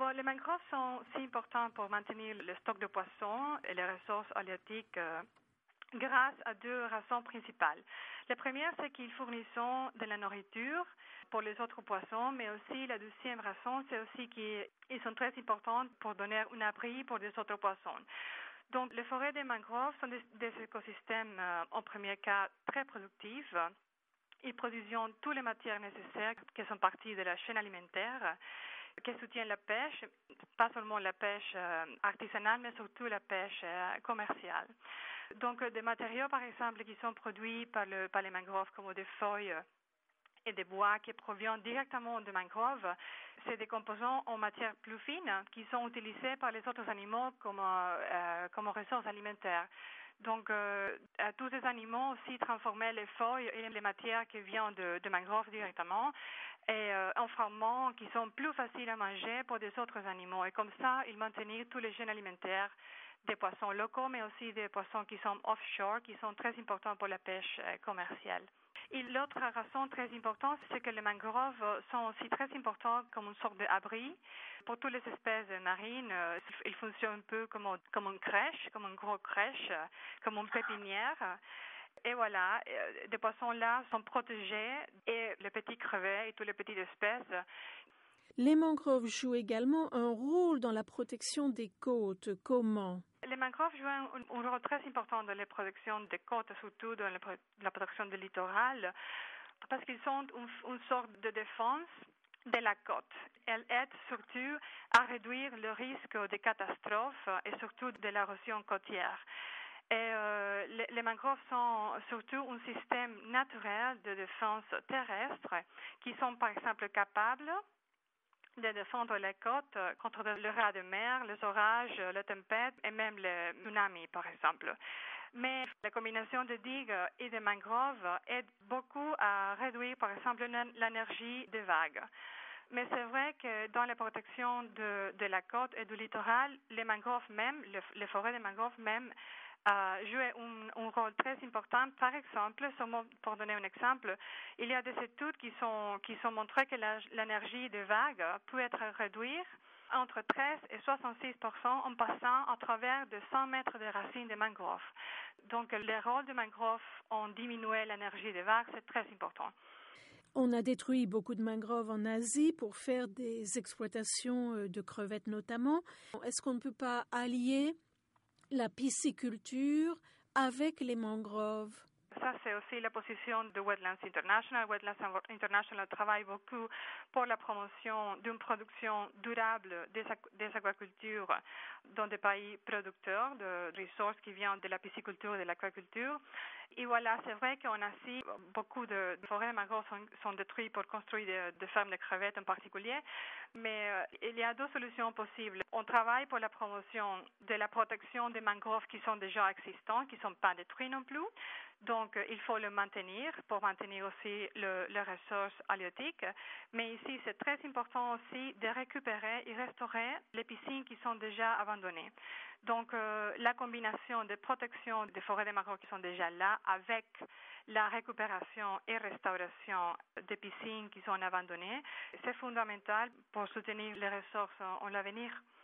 Bon, les mangroves sont si importants pour maintenir le stock de poissons et les ressources halieutiques grâce à deux raisons principales. La première, c'est qu'ils fournissent de la nourriture pour les autres poissons, mais aussi la deuxième raison, c'est aussi qu'ils sont très importants pour donner un abri pour les autres poissons. Donc, les forêts des mangroves sont des écosystèmes, en premier cas, très productifs. Ils produisent toutes les matières nécessaires qui sont parties de la chaîne alimentaire, qui soutiennent la pêche, pas seulement la pêche artisanale, mais surtout la pêche commerciale. Donc, des matériaux, par exemple, qui sont produits par les mangroves, comme des feuilles et des bois qui proviennent directement de mangroves, c'est des composants en matière plus fine qui sont utilisés par les autres animaux comme ressources alimentaires. Donc, tous ces animaux aussi transformaient les feuilles et les matières qui viennent de mangroves directement et en formant qui sont plus faciles à manger pour des autres animaux. Et comme ça, ils maintiennent tous les chaînes alimentaires des poissons locaux, mais aussi des poissons qui sont offshore, qui sont très importants pour la pêche commerciale. Et l'autre raison très importante, c'est que les mangroves sont aussi très importants comme une sorte d'abri pour toutes les espèces marines. Ils fonctionnent un peu comme une crèche, comme une grosse crèche, comme une pépinière. Et voilà, des poissons-là sont protégés et les petits crevets et toutes les petites espèces. Les mangroves jouent également un rôle dans la protection des côtes. Comment? Les mangroves jouent un rôle très important dans la protection des côtes, surtout dans la protection du littoral, parce qu'ils sont une sorte de défense de la côte. Elles aident surtout à réduire le risque des catastrophes et surtout de l'érosion côtière. Et les mangroves sont surtout un système naturel de défense terrestre qui sont par exemple capables de défendre les côtes contre le raz de mer, les orages, les tempêtes et même les tsunamis, par exemple. Mais la combinaison de digues et de mangroves aide beaucoup à réduire, par exemple, l'énergie des vagues. Mais c'est vrai que dans la protection de la côte et du littoral, les mangroves même, les forêts de mangroves même, jouent un rôle très important. Par exemple, pour donner un exemple, il y a des études qui sont montrées que l'énergie des vagues peut être réduite entre 13 et 66% en passant à travers de 100 mètres de racines de mangroves. Donc, le rôle de mangroves en diminuer l'énergie des vagues, c'est très important. On a détruit beaucoup de mangroves en Asie pour faire des exploitations de crevettes notamment. Est-ce qu'on ne peut pas allier la pisciculture avec les mangroves? Ça, c'est aussi la position de Wetlands International. Wetlands International travaille beaucoup pour la promotion d'une production durable des aquacultures dans des pays producteurs de ressources qui viennent de la pisciculture et de l'aquaculture. Et voilà, c'est vrai qu'en Asie, beaucoup de forêts de mangroves sont détruites pour construire des fermes de crevettes en particulier. Mais il y a deux solutions possibles. On travaille pour la promotion de la protection des mangroves qui sont déjà existants, qui ne sont pas détruits non plus. Donc, il faut le maintenir pour maintenir aussi les ressources halieutiques. Mais ici, c'est très important aussi de récupérer et restaurer les piscines qui sont déjà abandonnées. Donc, la combinaison de protection des forêts de mangroves qui sont déjà là avec la récupération et restauration des piscines qui sont abandonnées, c'est fondamental pour soutenir les ressources en l'avenir.